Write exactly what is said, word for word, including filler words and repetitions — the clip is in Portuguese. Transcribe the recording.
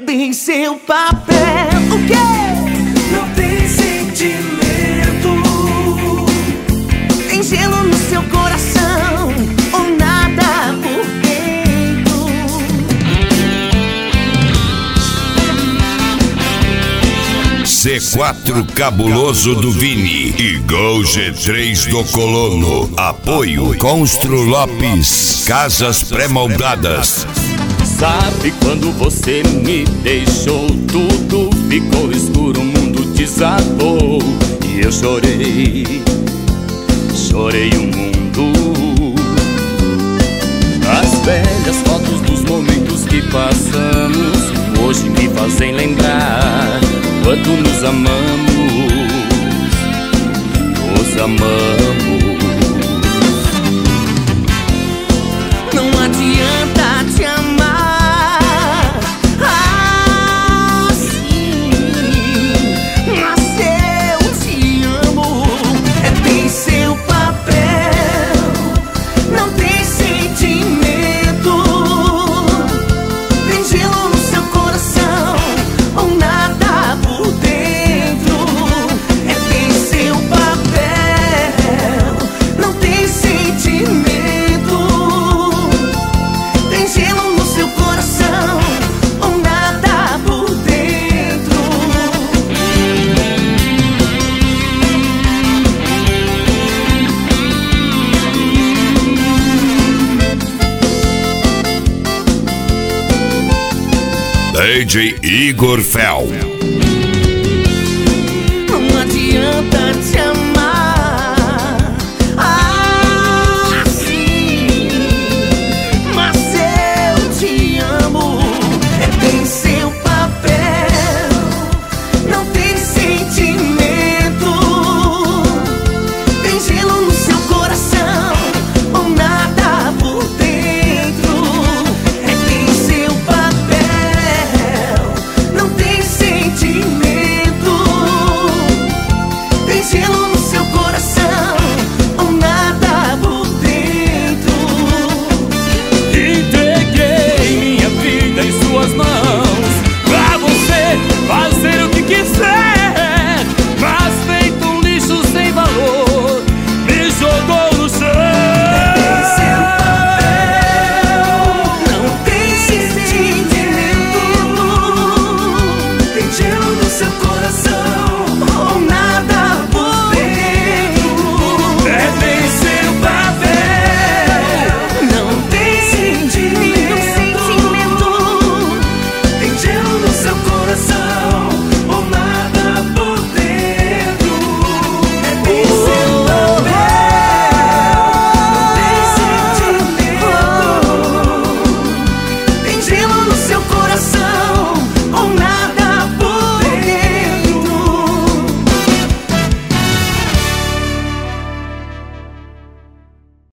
bem seu papel. O quê? Não tem sentimento, Tem gelo no seu coração ou nada por dentro. C quatro Cabuloso do Vini e Gol G três do Colono. Apoio Constru Lopes, Casas Pré-Moldadas. Sabe quando você me deixou, tudo ficou escuro, o mundo desabou e eu chorei, chorei o mundo. As velhas fotos dos momentos que passamos hoje me fazem lembrar quanto nos amamos, nos amamos. Não adianta te amar assim, mas eu te amo. É bem seu papel, não tem sentimento, tem gelo no seu coração ou nada por dentro. É bem seu papel, não tem sentimento, tem gelo no seu coração ou nada por dentro. D J Igor Fel. Não adianta te